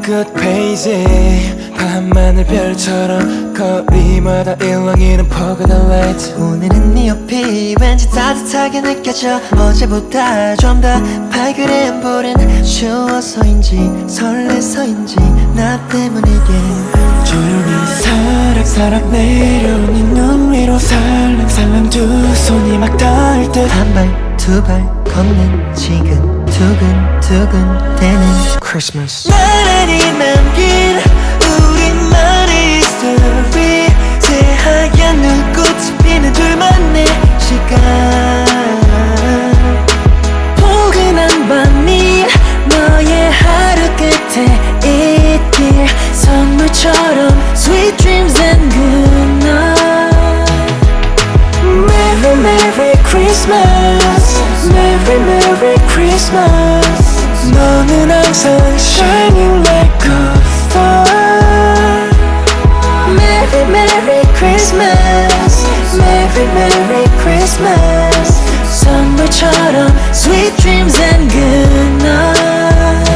끝 crazy 밤하늘 별처럼 거리마다 일렁이는 polka light. 오늘은 네 옆이 왠지 따뜻하게 느껴져. 어제보다 좀 더 발그레한 볼은 추워서인지 설레서인지 나 때문이게. 조용히 사락사락 내려오는 네 눈 위로 살랑살랑 두 손이 막 닿을 듯 한 발 두 발 걷는 지금 두근두근 되는 Christmas. 나란히 남긴 우리만의 history. 새하얀 눈꽃이 피는 둘만의 시간. 포근한 밤이 너의 하루 끝에 있길 선물처럼 Sweet dreams and good night. Merry Merry Christmas, Merry Merry Christmas. 너는 항상 shining like a star. Merry Merry Christmas, Merry Merry Christmas. 선물처럼 Sweet dreams and good night.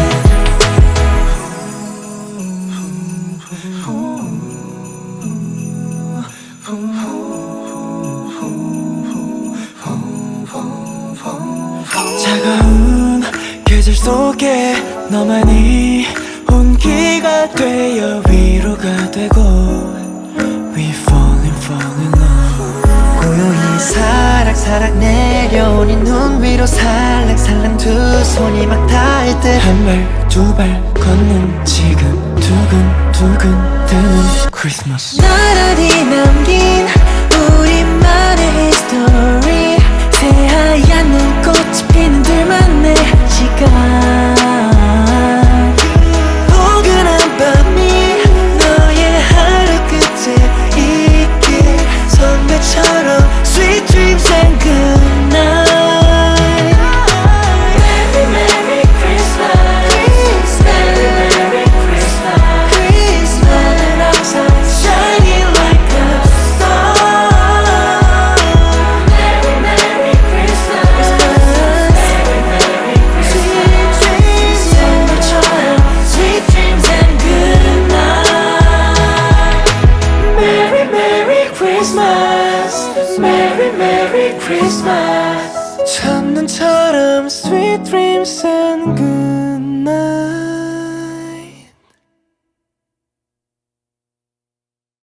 차가운 계절 속에 너만이 온기가 되어 위로가 되고 We fall in love. 고요히 사락사락 내려온 이 눈 위로 살랑살랑 두 손이 막 닿을 듯 한 발 두 발 걷는 지금 두근두근 되는 Christmas. 나란히 남긴 우리만의 history. 새하얀 눈꽃이 피는 둘만의 시간. 포근한 밤이 너의 하루 끝에 있길 선배처럼 Sweet dreams and good night. Merry Merry Christmas, Merry Merry Christmas. 너는 항상 shining like a star. Merry Merry Christmas, Merry Merry Christmas. 선물처럼 Sweet dreams and good night. Merry Merry Christmas, Merry Merry Christmas. 첫눈처럼 sweet dreams and good